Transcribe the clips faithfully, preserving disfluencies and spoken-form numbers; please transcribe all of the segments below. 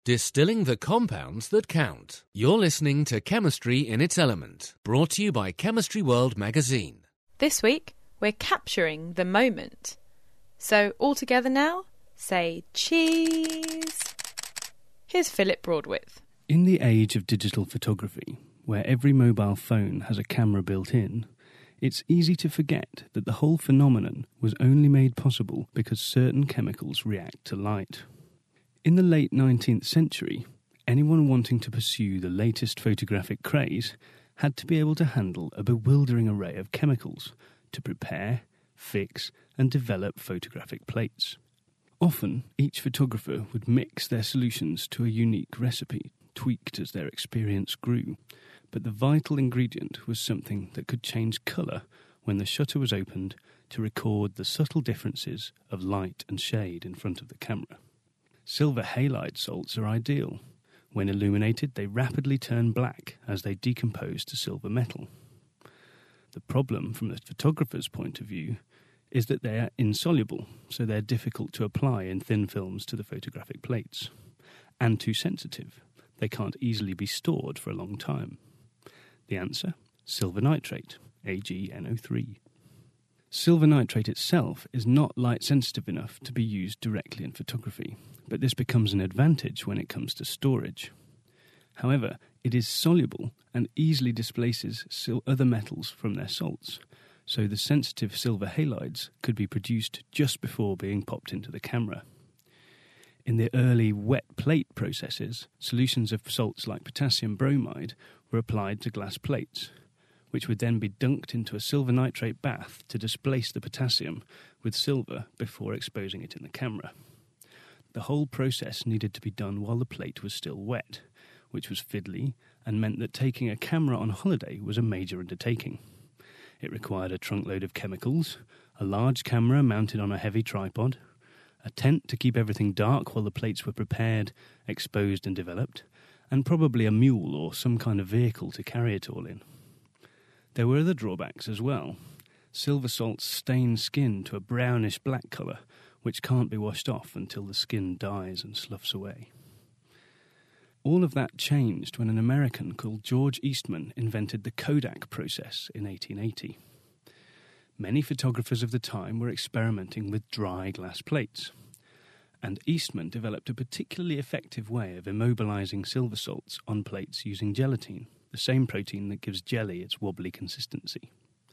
Distilling the compounds that count. You're listening to Chemistry in its Element, brought to you by Chemistry World magazine. This week, we're capturing the moment. So, all together now, say cheese. Here's Philip Broadwith. In the age of digital photography, where every mobile phone has a camera built in, it's easy to forget that the whole phenomenon was only made possible because certain chemicals react to light. In the late nineteenth century, anyone wanting to pursue the latest photographic craze had to be able to handle a bewildering array of chemicals to prepare, fix, and develop photographic plates. Often, each photographer would mix their solutions to a unique recipe, tweaked as their experience grew, but the vital ingredient was something that could change colour when the shutter was opened to record the subtle differences of light and shade in front of the camera. Silver halide salts are ideal. When illuminated, they rapidly turn black as they decompose to silver metal. The problem, from the photographer's point of view, is that they are insoluble, so they're difficult to apply in thin films to the photographic plates, and too sensitive. They can't easily be stored for a long time. The answer? Silver nitrate, A G N O three. Silver nitrate itself is not light-sensitive enough to be used directly in photography, but this becomes an advantage when it comes to storage. However, it is soluble and easily displaces sil- other metals from their salts, so the sensitive silver halides could be produced just before being popped into the camera. In the early wet plate processes, solutions of salts like potassium bromide were applied to glass plates, which would then be dunked into a silver nitrate bath to displace the potassium with silver before exposing it in the camera. The whole process needed to be done while the plate was still wet, which was fiddly and meant that taking a camera on holiday was a major undertaking. It required a trunkload of chemicals, a large camera mounted on a heavy tripod, a tent to keep everything dark while the plates were prepared, exposed and developed, and probably a mule or some kind of vehicle to carry it all in. There were other drawbacks as well. Silver salts stain skin to a brownish black colour, which can't be washed off until the skin dies and sloughs away. All of that changed when an American called George Eastman invented the Kodak process in eighteen eighty. Many photographers of the time were experimenting with dry glass plates, and Eastman developed a particularly effective way of immobilizing silver salts on plates using gelatin, the same protein that gives jelly its wobbly consistency.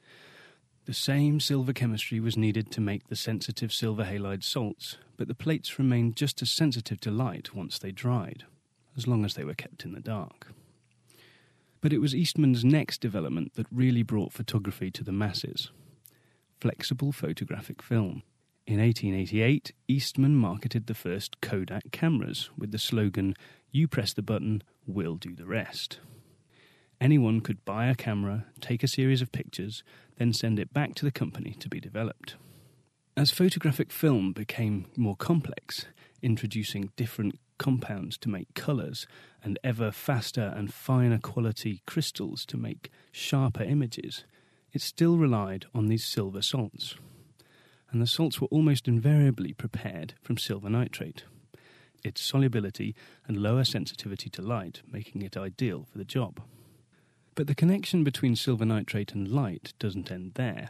The same silver chemistry was needed to make the sensitive silver halide salts, but the plates remained just as sensitive to light once they dried, as long as they were kept in the dark. But it was Eastman's next development that really brought photography to the masses: flexible photographic film. In eighteen eighty-eight, Eastman marketed the first Kodak cameras with the slogan, "You press the button, we'll do the rest." Anyone could buy a camera, take a series of pictures, then send it back to the company to be developed. As photographic film became more complex, introducing different compounds to make colours and ever faster and finer quality crystals to make sharper images, it still relied on these silver salts. And the salts were almost invariably prepared from silver nitrate, its solubility and lower sensitivity to light making it ideal for the job. But the connection between silver nitrate and light doesn't end there.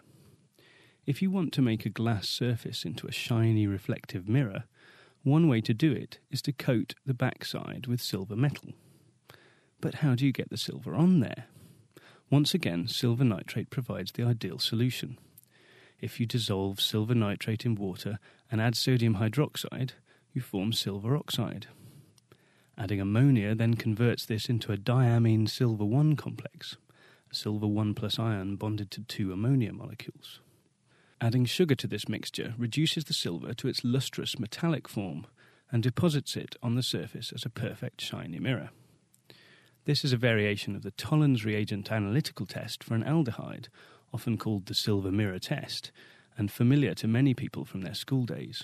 If you want to make a glass surface into a shiny reflective mirror, one way to do it is to coat the backside with silver metal. But how do you get the silver on there? Once again, silver nitrate provides the ideal solution. If you dissolve silver nitrate in water and add sodium hydroxide, you form silver oxide. Adding ammonia then converts this into a diamine silver one complex, a silver one plus ion bonded to two ammonia molecules. Adding sugar to this mixture reduces the silver to its lustrous metallic form and deposits it on the surface as a perfect shiny mirror. This is a variation of the Tollens reagent analytical test for an aldehyde, often called the silver mirror test, and familiar to many people from their school days.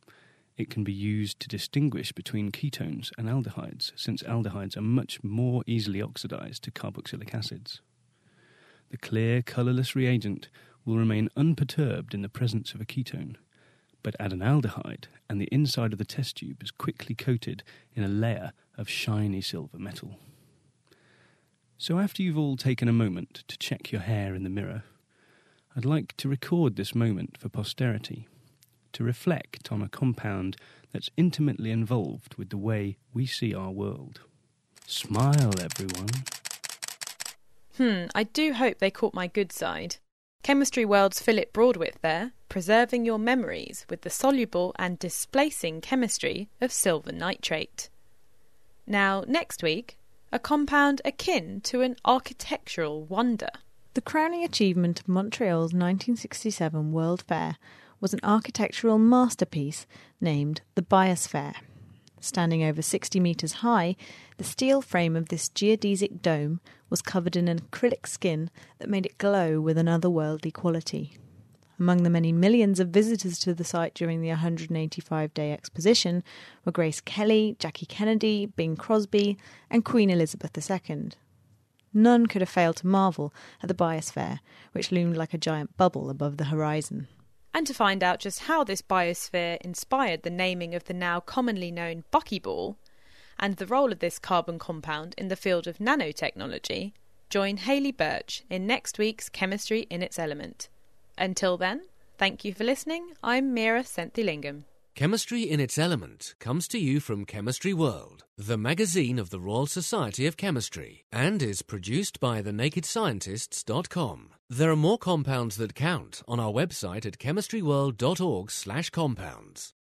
It can be used to distinguish between ketones and aldehydes, since aldehydes are much more easily oxidized to carboxylic acids. The clear, colourless reagent will remain unperturbed in the presence of a ketone, but add an aldehyde and the inside of the test tube is quickly coated in a layer of shiny silver metal. So after you've all taken a moment to check your hair in the mirror, I'd like to record this moment for posterity, to reflect on a compound that's intimately involved with the way we see our world. Smile, everyone. Hmm, I do hope they caught my good side. Chemistry World's Philip Broadwith there, preserving your memories with the soluble and displacing chemistry of silver nitrate. Now, next week, a compound akin to an architectural wonder. The crowning achievement of Montreal's nineteen sixty-seven World Fair was an architectural masterpiece named the Biosphere. Standing over sixty metres high, the steel frame of this geodesic dome was covered in an acrylic skin that made it glow with an otherworldly quality. Among the many millions of visitors to the site during the one hundred eighty-five day exposition were Grace Kelly, Jackie Kennedy, Bing Crosby, and Queen Elizabeth the Second. None could have failed to marvel at the Biosphere, which loomed like a giant bubble above the horizon. And to find out just how this biosphere inspired the naming of the now commonly known buckyball, and the role of this carbon compound in the field of nanotechnology, join Hayley Birch in next week's Chemistry in its Element. Until then, thank you for listening. I'm Meera Senthilingam. Chemistry in its Element comes to you from Chemistry World, the magazine of the Royal Society of Chemistry, and is produced by the naked scientists dot com. There are more compounds that count on our website at chemistry world dot org slash compounds.